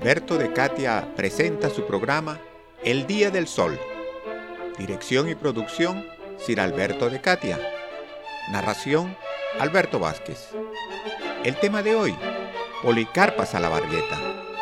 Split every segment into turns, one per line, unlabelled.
Alberto de Catia presenta su programa El Día del Sol. Dirección y producción, Sir Alberto de Catia. Narración, Alberto Vázquez. El tema de hoy, Policarpa Salabarrieta.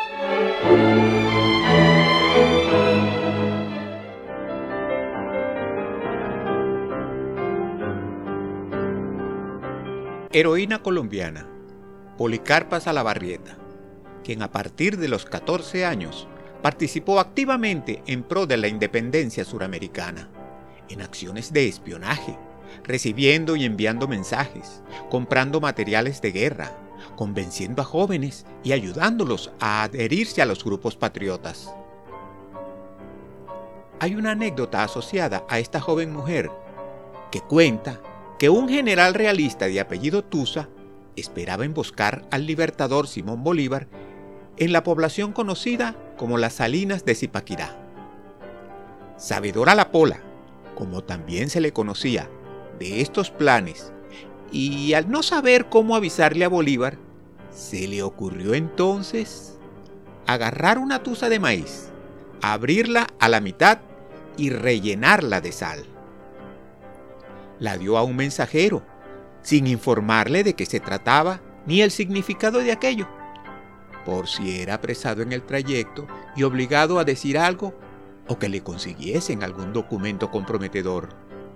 Heroína colombiana, Policarpa Salabarrieta, quien a partir de los 14 años participó activamente en pro de la independencia suramericana, en acciones de espionaje, recibiendo y enviando mensajes, comprando materiales de guerra, convenciendo a jóvenes y ayudándolos a adherirse a los grupos patriotas. Hay una anécdota asociada a esta joven mujer que cuenta que un general realista de apellido Tusa esperaba emboscar al libertador Simón Bolívar en la población conocida como las Salinas de Zipaquirá. Sabedora la Pola, como también se le conocía, de estos planes, y al no saber cómo avisarle a Bolívar, se le ocurrió entonces agarrar una tusa de maíz, abrirla a la mitad y rellenarla de sal. La dio a un mensajero, sin informarle de qué se trataba ni el significado de aquello, por si era apresado en el trayecto y obligado a decir algo o que le consiguiesen algún documento comprometedor.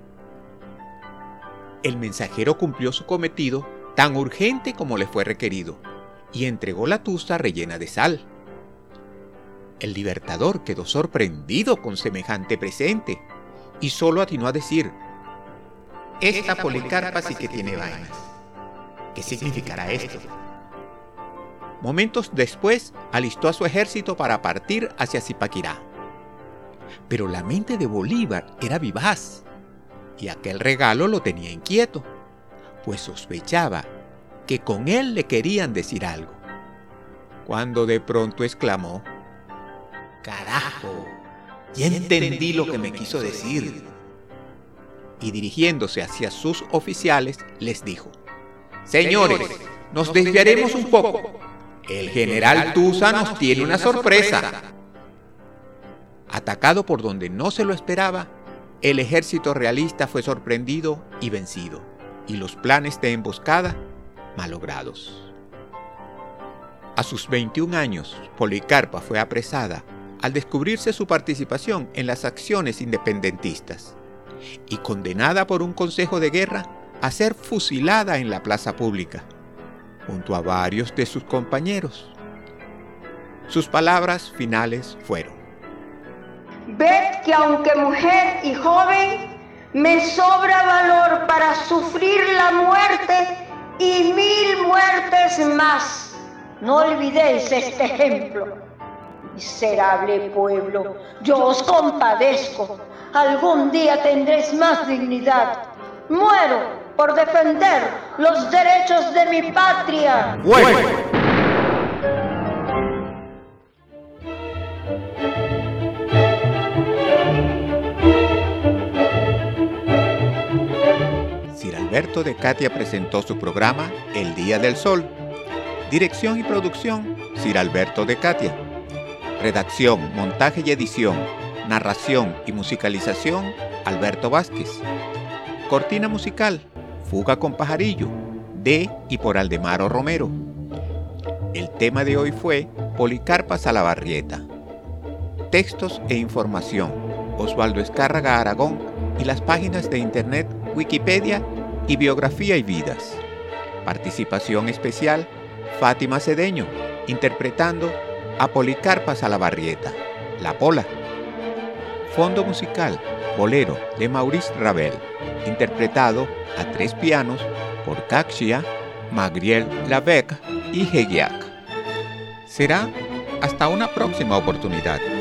El mensajero cumplió su cometido tan urgente como le fue requerido y entregó la tusa rellena de sal. El libertador quedó sorprendido con semejante presente y solo atinó a decir: «Esta Policarpa sí que tiene vainas. ¿Qué significará esto?». Momentos después alistó a su ejército para partir hacia Zipaquirá. Pero la mente de Bolívar era vivaz y aquel regalo lo tenía inquieto, pues sospechaba que con él le querían decir algo, cuando de pronto exclamó: «¡Carajo! Ya entendí lo que me quiso decir». Y dirigiéndose hacia sus oficiales, les dijo: «Señores, nos desviaremos un poco. El general Tusa nos tiene una sorpresa». Atacado por donde no se lo esperaba, el ejército realista fue sorprendido y vencido, y los planes de emboscada malogrados. A sus 21 años, Policarpa fue apresada al descubrirse su participación en las acciones independentistas y condenada por un consejo de guerra a ser fusilada en la plaza pública, junto a varios de sus compañeros. Sus palabras finales fueron:
«Ved que aunque mujer y joven, me sobra valor para sufrir la muerte y 1000 muertes más. No olvidéis este ejemplo. Miserable pueblo, yo os compadezco. Algún día tendréis más dignidad. Muero por defender los derechos de mi patria».
¡Bueno! Sir Alberto de Catia presentó su programa El Día del Sol. Dirección y producción, Sir Alberto de Catia. Redacción, montaje y edición, narración y musicalización, Alberto Vázquez. Cortina musical, Fuga con Pajarillo, de y por Aldemaro Romero. El tema de hoy fue Policarpa Salabarrieta. Textos e información, Osvaldo Escárraga Aragón y las páginas de internet Wikipedia y Biografía y Vidas. Participación especial, Fátima Cedeño, interpretando a Policarpa Salabarrieta, la Pola. Fondo musical, Bolero, de Maurice Ravel, interpretado a 3 pianos por Caxia, Magriel Lavec y Hegiac. Será hasta una próxima oportunidad.